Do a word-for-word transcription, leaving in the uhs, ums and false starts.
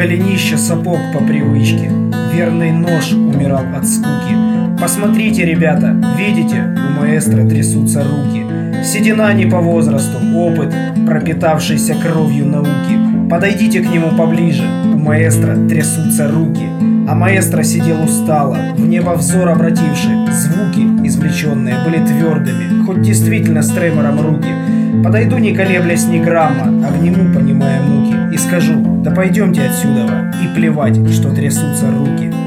голенище сапог по привычке. Верный нож умирал от скуки. Посмотрите, ребята, видите, у маэстро трясутся руки. Седина не по возрасту, опыт, пропитавшийся кровью науки. Подойдите к нему поближе, у маэстро трясутся руки. А маэстро сидел устало, в небо взор обративший. Звуки, извлеченные, были твердыми, хоть действительно с тремором руки. Подойду, не колеблясь ни грамма, обниму, понимая муки, и скажу: да пойдемте отсюда, и плевать, что трясутся руки.